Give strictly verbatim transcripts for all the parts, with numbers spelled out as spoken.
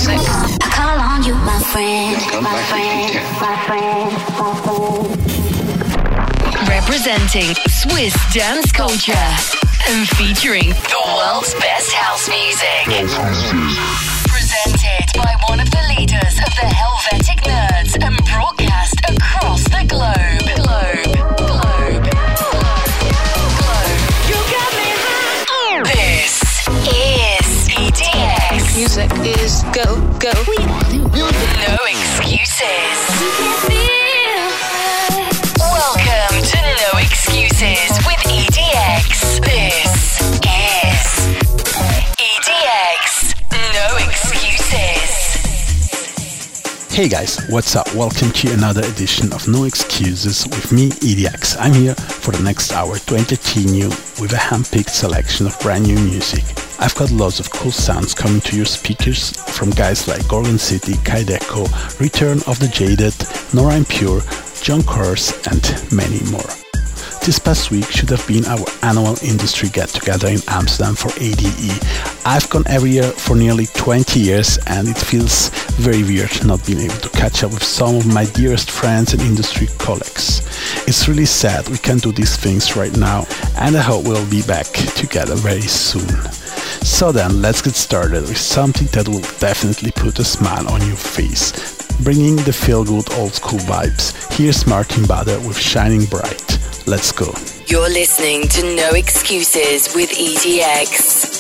music. I call on you, my friend, my friend, my friend, my friend. Representing Swiss dance culture and featuring the world's best house music. Presented by one of the leaders of the Helvetic Nerds and broadcast across the globe. Globe, globe, globe, globe. You got me high. This is E D X. Music is go, go. No excuses. Welcome to No Excuses with E D X. This is E D X. No Excuses. Hey guys, what's up? Welcome to another edition of No Excuses with me, E D X. I'm here for the next hour to entertain you with a hand-picked selection of brand new music. I've got lots of cool sounds coming to your speakers from guys like Gorgon City, Kaideko, Return of the Jaded, Nora En Pure, John Kors, and many more. This past week should have been our annual industry get-together in Amsterdam for A D E. I've gone every year for nearly twenty years and it feels very weird not being able to catch up with some of my dearest friends and industry colleagues. It's really sad we can't do these things right now and I hope we'll be back together very soon. So then, let's get started with something that will definitely put a smile on your face. Bringing the feel-good old-school vibes, here's Martin Bader with Shining Bright. Let's go. You're listening to No Excuses with E D X.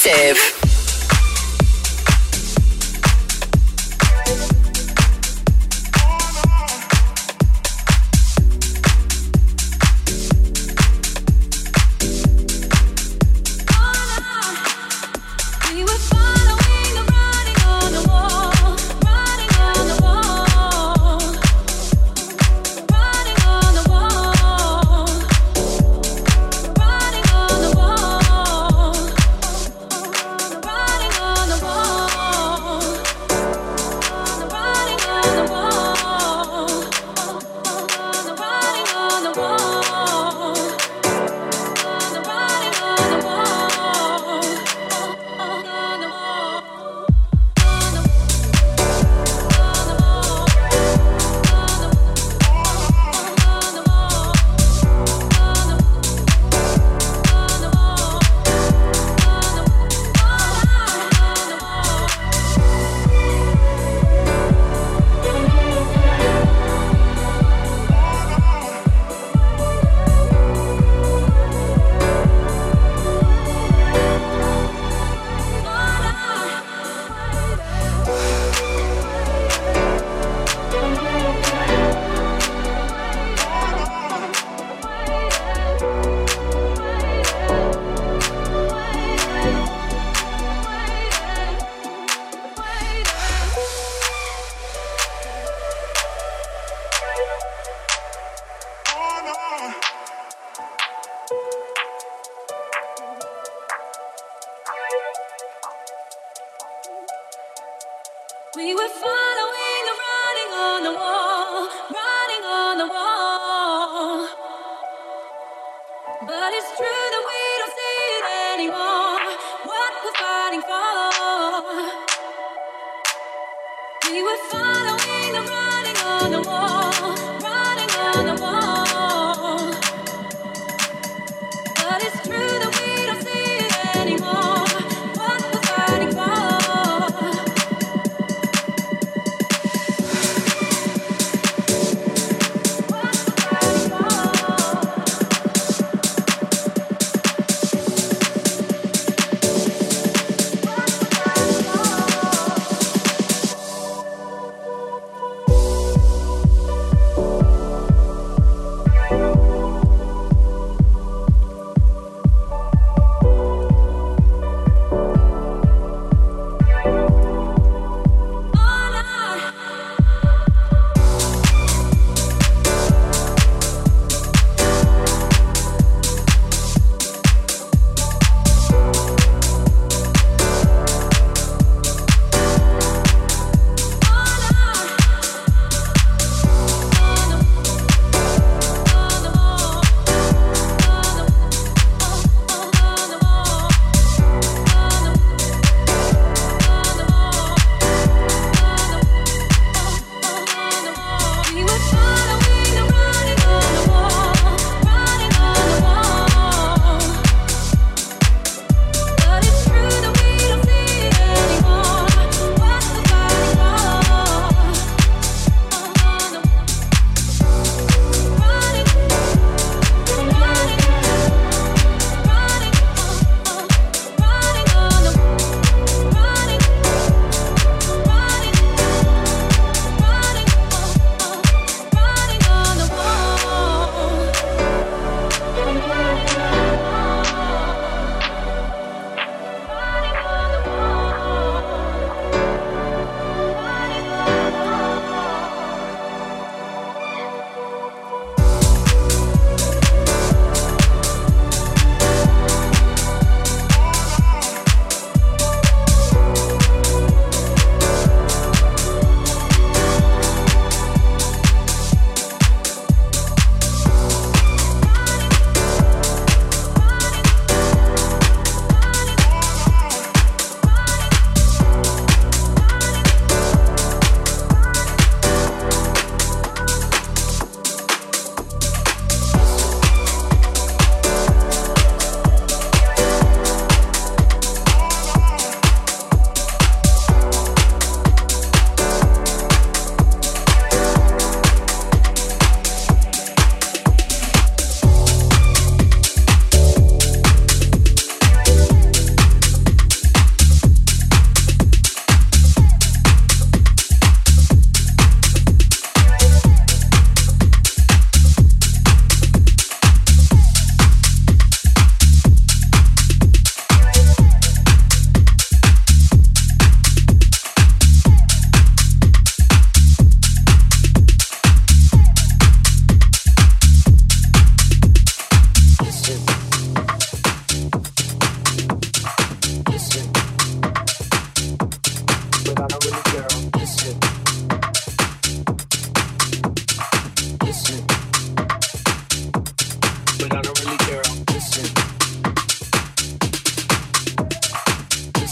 exclusive. We were following the writing on the wall, writing on the wall. But it's true that we don't see it anymore, what we're fighting for. We were following the writing on the wall, writing on the wall. But it's true that we don't see it anymore, what we're fighting for.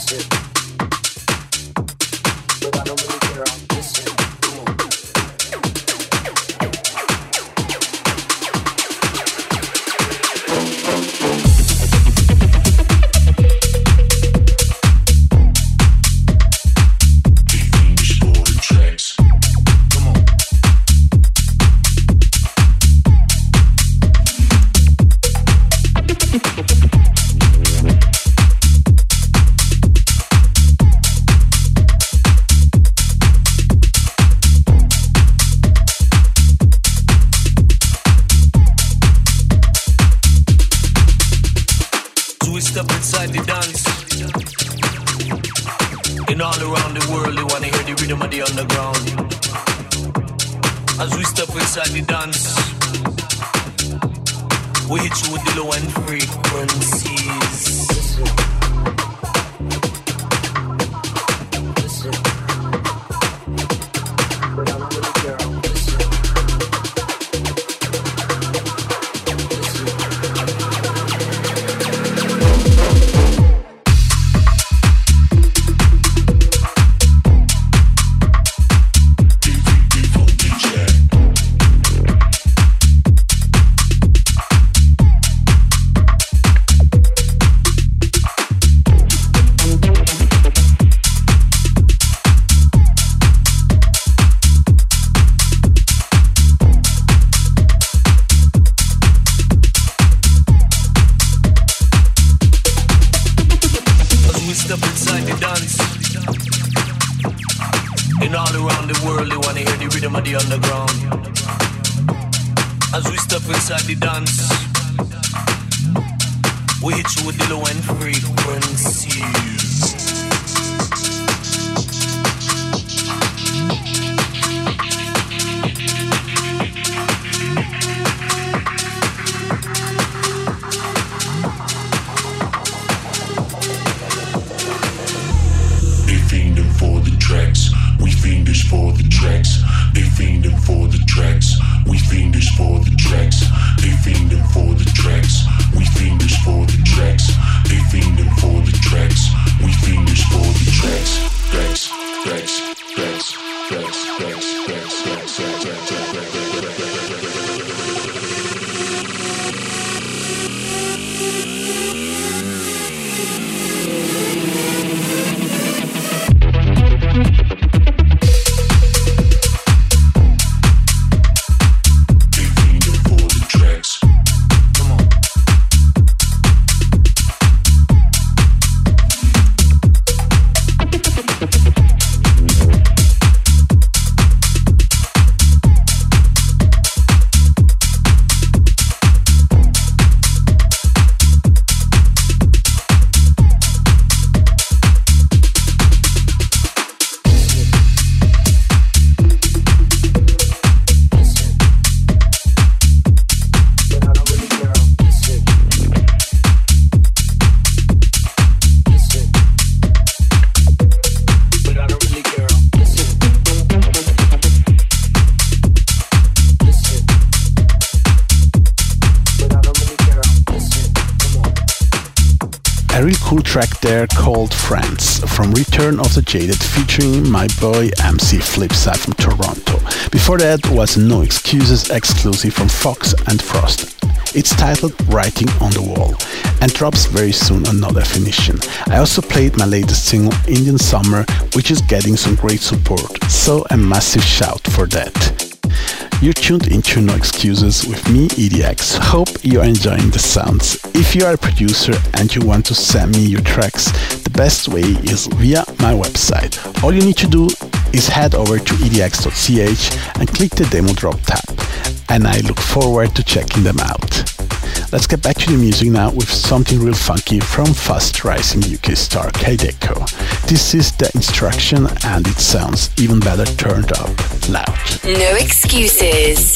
A real cool track there called Friends from Return of the Jaded featuring my boy M C Flipside from Toronto. Before that was No Excuses exclusive from Fox and Frost. It's titled Writing on the Wall and drops very soon on No Definition. I also played my latest single Indian Summer, which is getting some great support, so a massive shout for that. You're tuned into No Excuses with me, E D X. Hope you're enjoying the sounds. If you are a producer and you want to send me your tracks, the best way is via my website. All you need to do is head over to e d x dot c h and click the demo drop tab, and I look forward to checking them out. Let's get back to the music now with something real funky from fast rising U K star Kaideko. This is The Instruction and it sounds even better turned up loud. No excuses.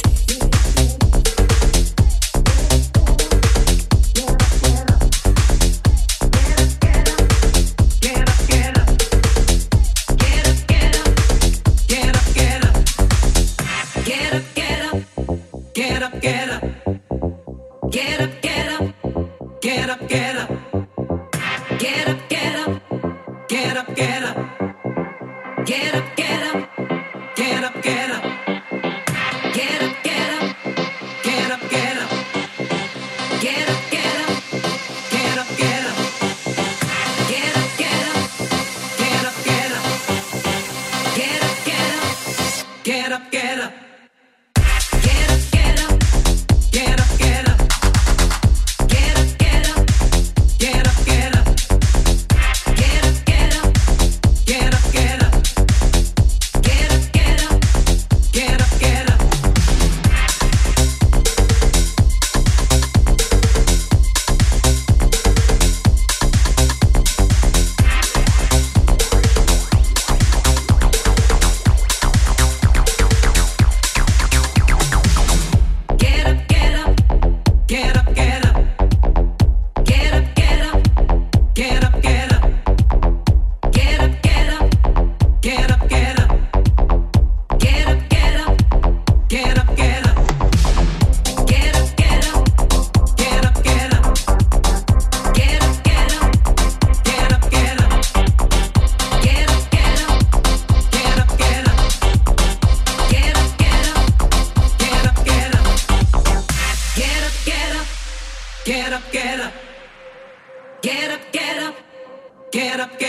Get up, get up, get up, get up,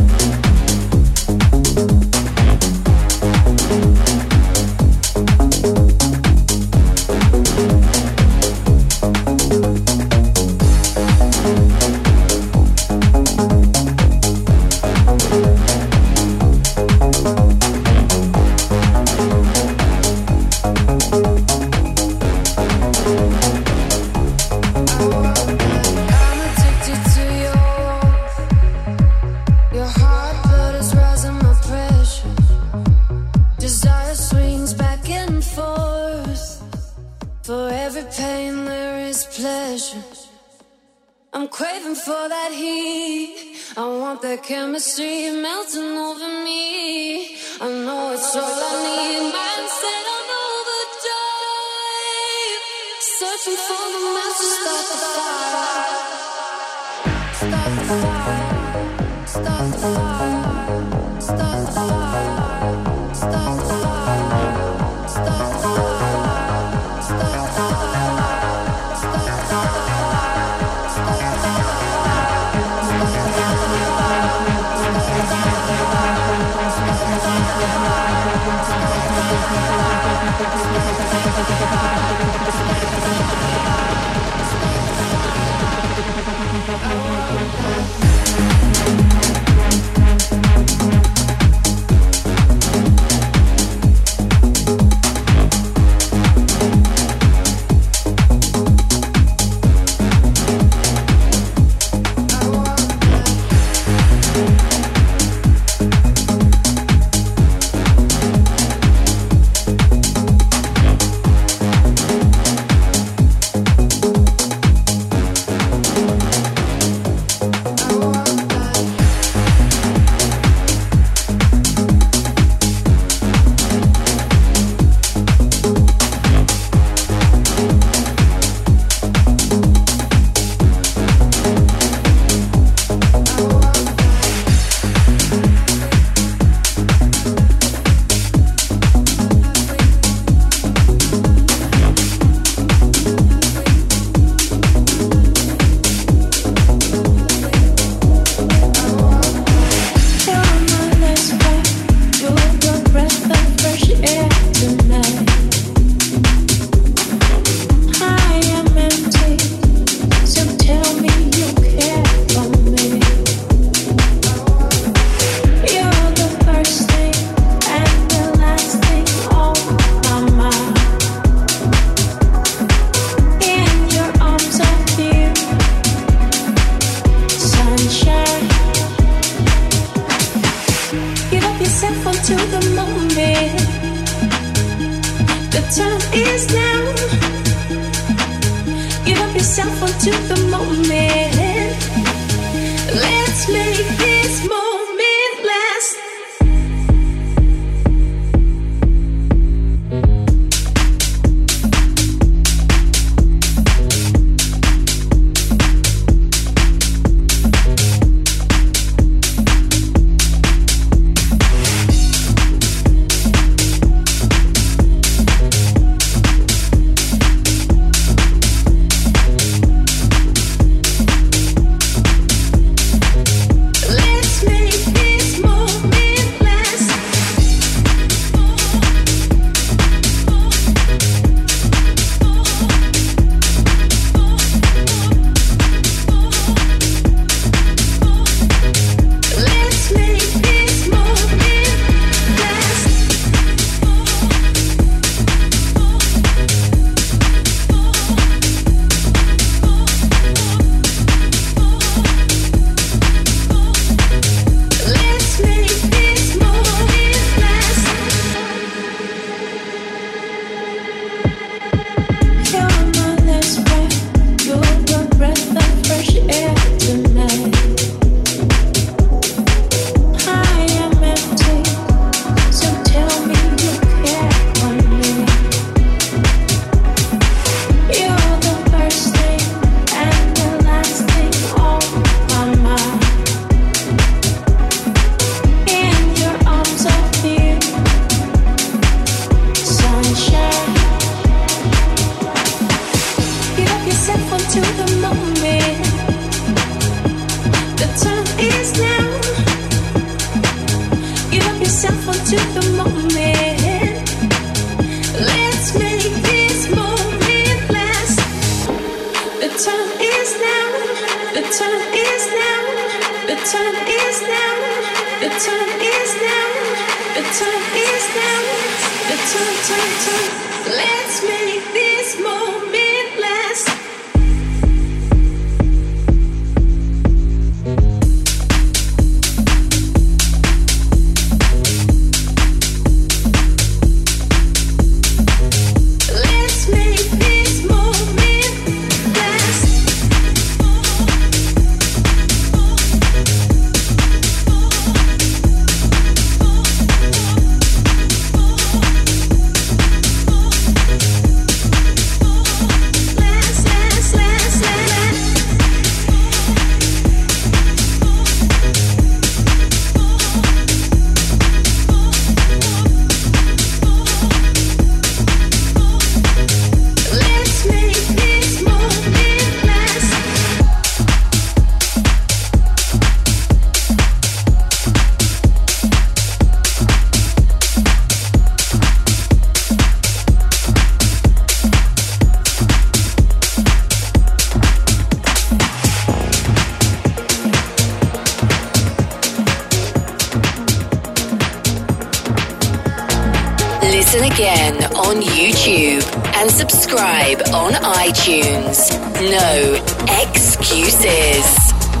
Chemistry melting over me. I know it's all I need. Mindset on overdrive. Searching for the master. Start the fire. Start the fire. Start the fire. Start the fire. Start the fire. Start the fire. Start the fire. Start the Let yourself onto the moment. Let's make this moment last. The time is now. The time is now. The time is now. The time is now. The time is now. The time, time, time. Let's make this moment last. Listen again on YouTube and subscribe on iTunes. No excuses.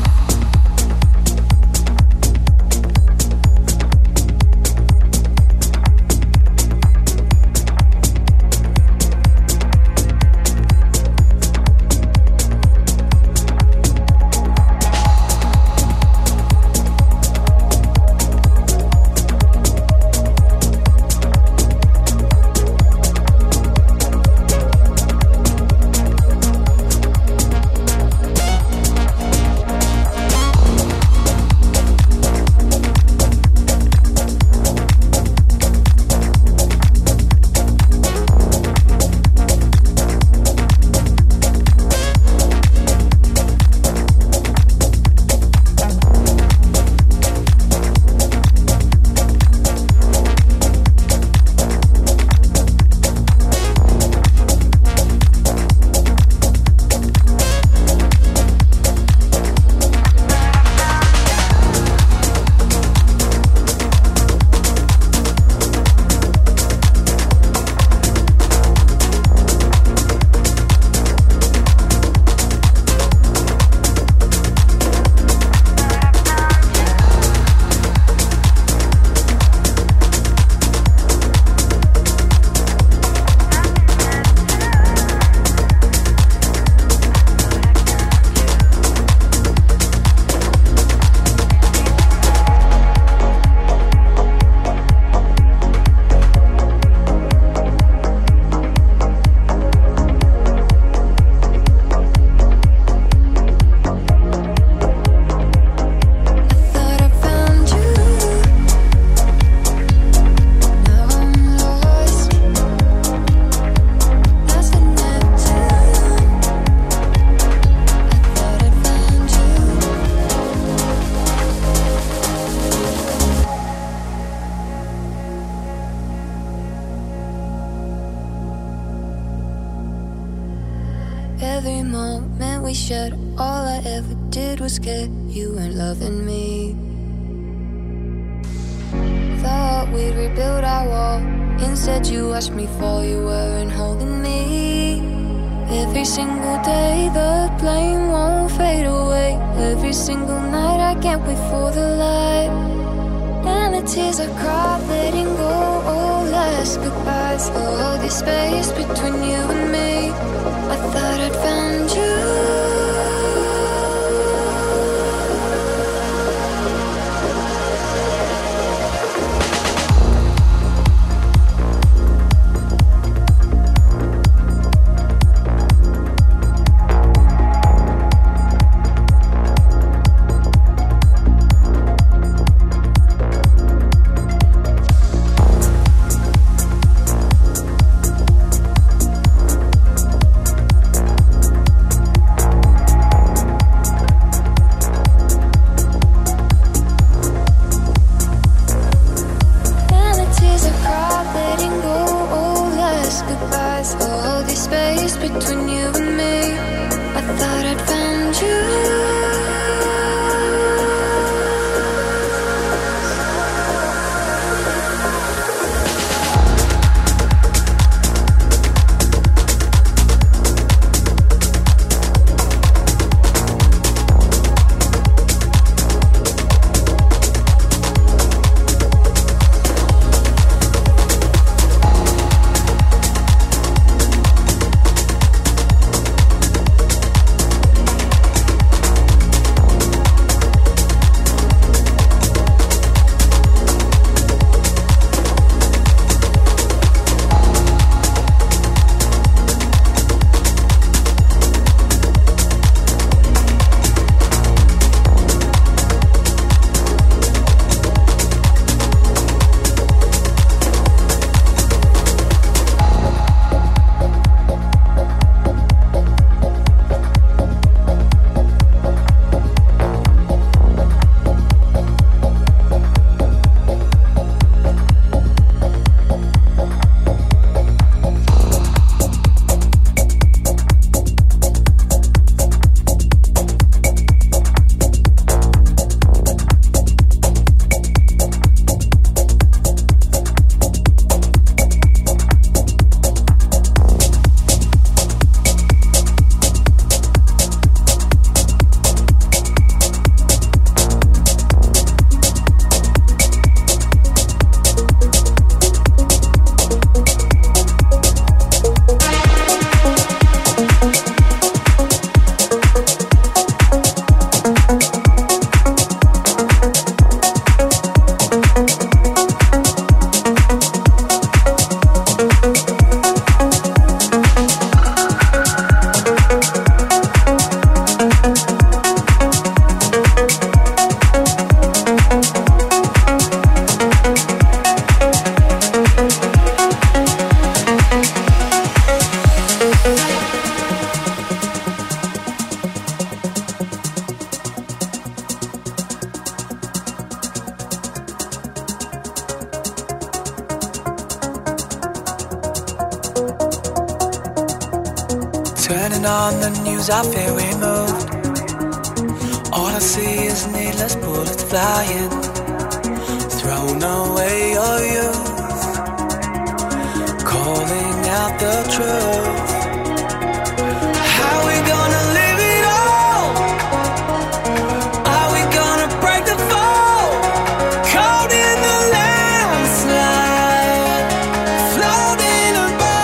Every moment we shared, all I ever did was get you and loving me. Thought we'd rebuild our wall, instead you watched me fall, you weren't holding me. Every single day the flame won't fade away. Every single night I can't wait for the light. And the tears I cried, letting go, oh last goodbyes. Oh, this space between you and me, I thought I'd found you. Turning on the news, I feel removed. All I see is needless bullets flying. Thrown away your youth, calling out the truth. How we gonna live it all? Are we gonna break the fall? Caught in the landslide, floating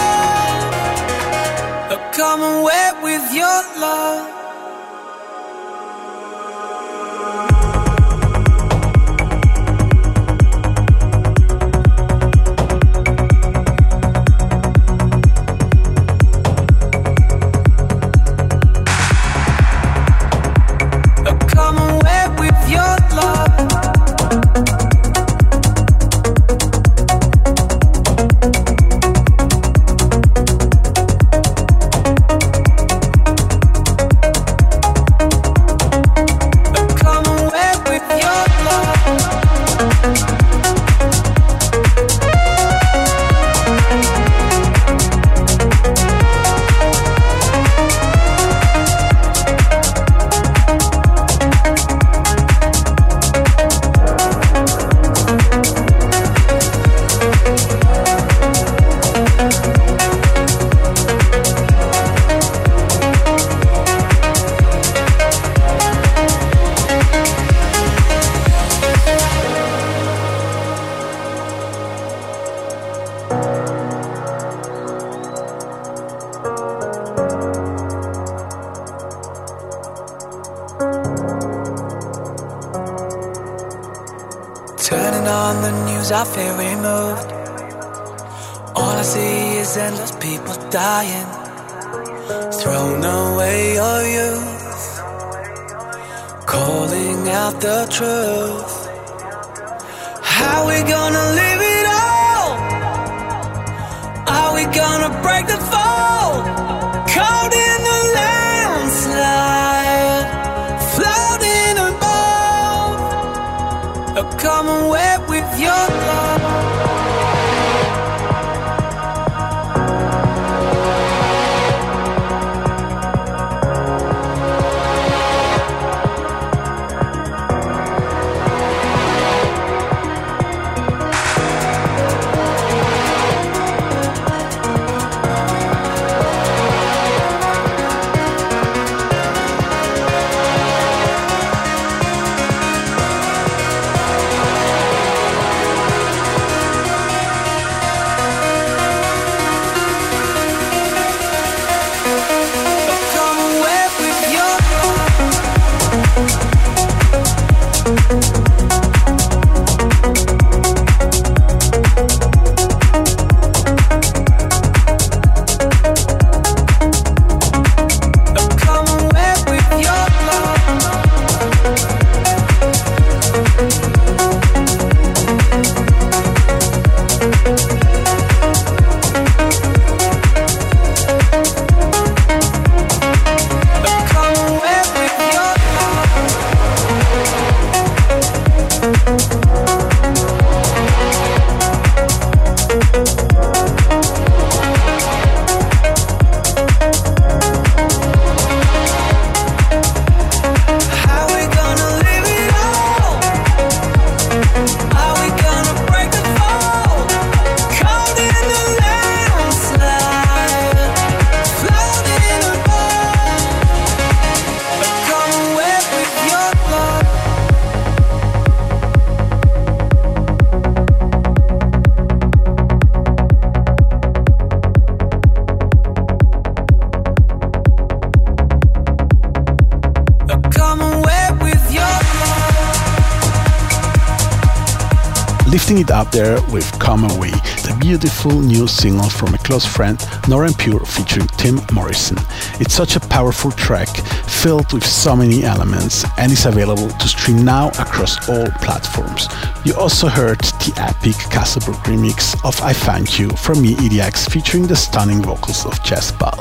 above. Come and wet with your love. Turning on the news, I feel removed. All I see is endless people dying. Thrown away your youth, calling out the truth. How we gonna live it all? Are we gonna break the fall? Caught in the landslide, floating above. Come and wet with your love. Lifting it up there with Come Away, the beautiful new single from a close friend, Nora En Pure, featuring Tim Morrison. It's such a powerful track, filled with so many elements, and is available to stream now across all platforms. You also heard the epic Castlebrook remix of I Found You from me, E D X, featuring the stunning vocals of Jess Ball.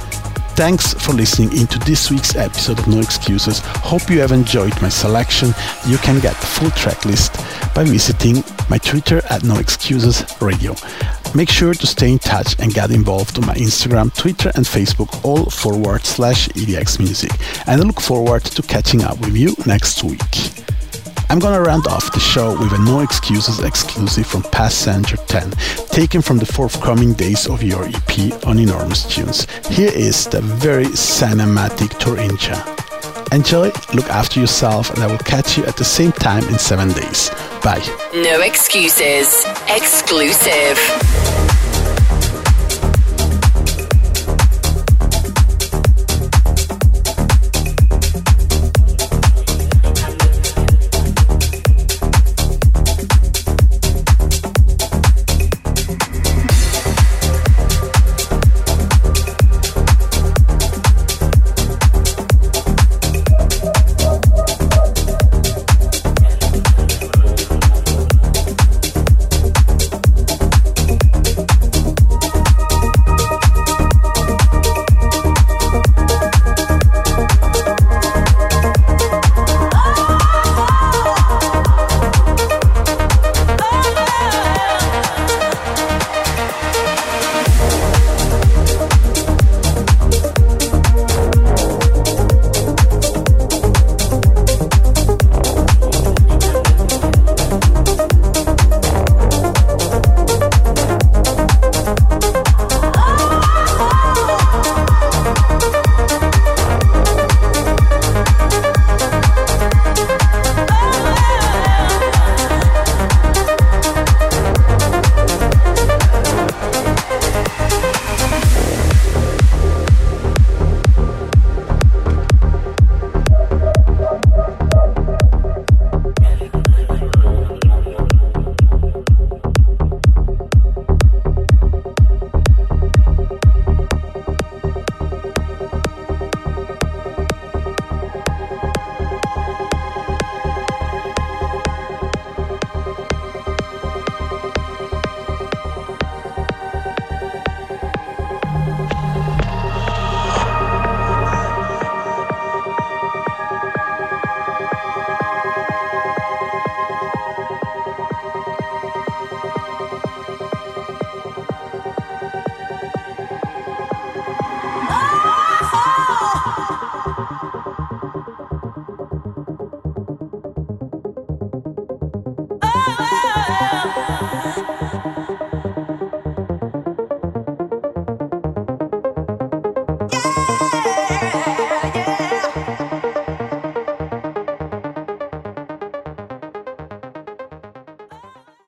Thanks for listening into this week's episode of No Excuses. Hope you have enjoyed my selection. You can get the full track list by visiting my Twitter at No Excuses Radio. Make sure to stay in touch and get involved on my Instagram, Twitter and Facebook, all forward slash E D X Music. And I look forward to catching up with you next week. I'm gonna round off the show with a No Excuses exclusive from Passenger ten, taken from the forthcoming Days of Your E P on Enormous Tunes. Here is the very cinematic Turincha. Enjoy, look after yourself, and I will catch you at the same time in seven days. Bye. No Excuses exclusive.